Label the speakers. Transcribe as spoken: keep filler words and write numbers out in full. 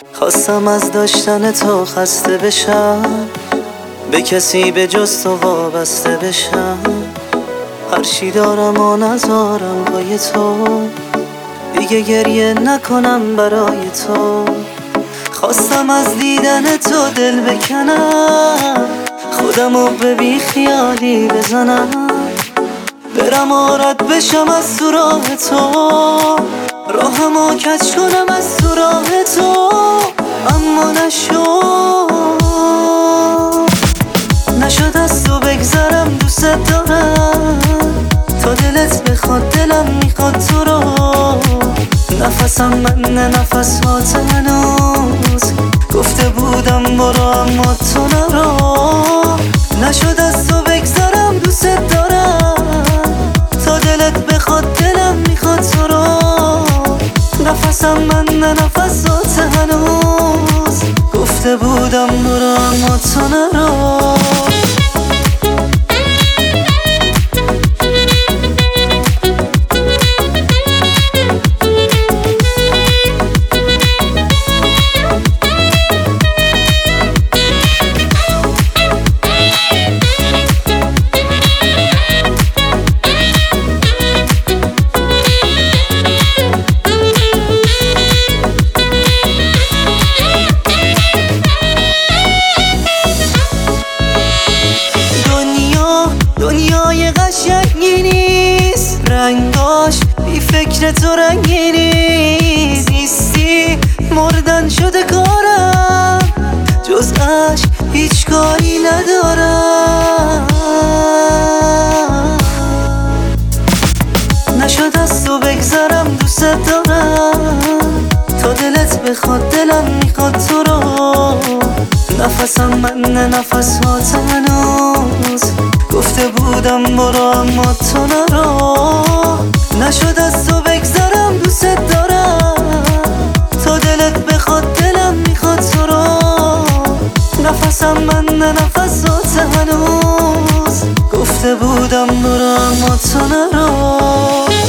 Speaker 1: خواستم از داشتن تو خسته بشم، به کسی به جز تو وابسته بشم. هرچی دارم و نذارم پای تو، دیگه گریه نکنم برای تو. خواستم از دیدن تو دل بکنم، خودمو به بی خیالی بزنم، برم و رد بشم از تو راه تو، راهمو کج کنم از تو راه تو. اما نشد نشد از تو بگذرم، دوست دارم تا دلت بخواد دلم میخواد تو رو. نفسم من نه نفس هات هنوز، گفته بودم برو اما تو نرو. نشد از تو بگذرم، دوست دارم تا دلت بخواد دلم میخواد تو رو. نفسم من نه نفس هات هنوز، گفته بودم برو اما تو نرو. دنیای قشنگی نیست، رنگاش بی فکر تو رنگی نیست. نیستی مردن شده کارم، جز عشق هیچ کاری ندارم. نشد از تو بگذرم، دوست دارم تا دلت بخواد دلم میخواد تو رو. نفسم من نه نفس هات هنوز، گفته بودم برو اما تو نرو. نشد از تو بگذرم، دوست دارم تا دلت بخواد دلم میخواد تو رو. نفسم من نه نفس هات هنوز، گفته بودم برو اما تو نرو.